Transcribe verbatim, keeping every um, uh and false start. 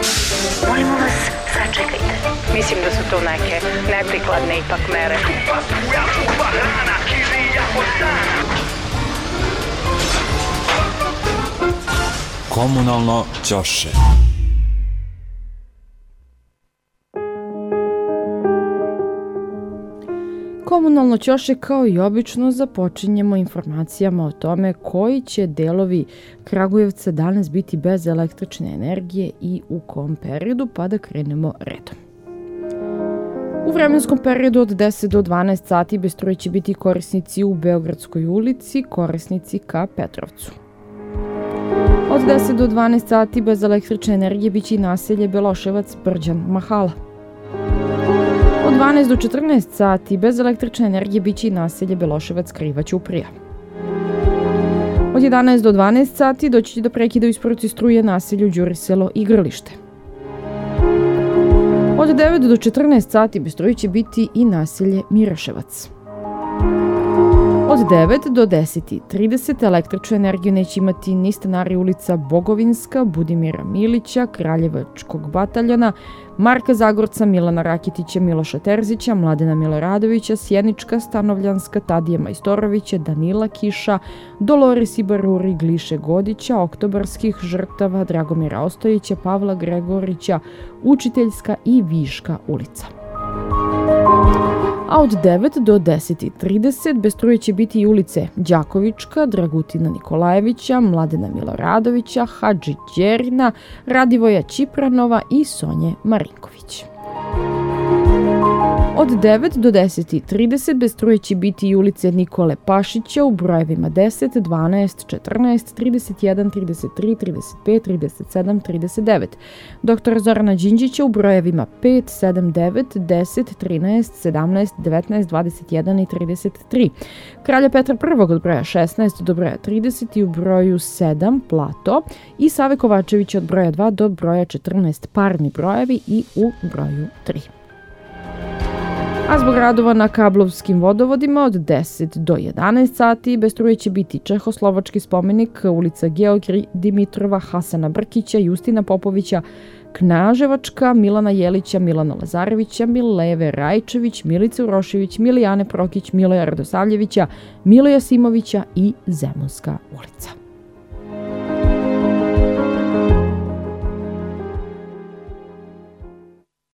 Molimo vas, sačekajte. Mislim da su to neke neprikladne ipak mere. Komunalno ćoše. Komunalno ćoše kao i obično započinjemo informacijama o tome koji će delovi Kragujevca danas biti bez električne energije i u kom periodu, pa da krenemo redom. U vremenskom periodu od deset do dvanaest sati bez struje će biti korisnici u Beogradskoj ulici, korisnici ka Petrovcu. Od deset do dvanaest sati bez električne energije biće i naselje Beloševac, Brđan, Mahala. Od dvanaest do četrnaest sati bez električne energije biće i naselje Beloševac, Krivać, Ćuprija. Od jedanaest do dvanaest sati doći će do prekida u isporuci struje naselju Đuriselo i Grlište. Od devet do četrnaest sati bez struje će biti i naselje Miraševac. Od devet do deset i trideset električnu energiju neće imati ni stanari ulica Bogovinska, Budimira Milića, Kraljevačkog bataljona, Marka Zagorca, Milana Rakitića, Miloša Terzića, Mladena Miloradovića, Sjenička, Stanovljanska, Tadija Majstorovića, Danila Kiša, Dolores Ibaruri, Gliše Godića, Oktobarskih žrtava, Dragomira Ostojića, Pavla Gregorića, Učiteljska i Viška ulica. A od devet do deset i trideset bez struje će biti i ulice Đakovička, Dragutina Nikolajevića, Mladena Miloradovića, Hadži Đerina, Radivoja Ćipranova i Sonje Marinković. Od devet do deset i trideset bez struje će biti i ulice Nikole Pašića u brojevima deset, dvanaest, četrnaest, trideset jedan, trideset tri, trideset pet, trideset sedam, trideset devet. Doktora Zorana Đinđića u brojevima pet, sedam, devet, deset, trinaest, sedamnaest, devetnaest, dvadeset jedan i trideset tri. Kralja Petra prvog od broja šesnaest do broja trideset i u broju sedam Plato i Save Kovačevića od broja dva do broja četrnaest parni brojevi i u broju tri. A zbog radova na kablovskim vodovodima od deset do jedanaest sati bez struje će biti Čehoslovački spomenik, ulica Georgija Dimitrova, Hasana Brkića, Justina Popovića, Knaževačka, Milana Jelića, Milana Lazarevića, Mileve Rajčević, Milice Urošević, Milijane Prokić, Miloja Radosavljevića, Miloja Simovića i Zemunska ulica.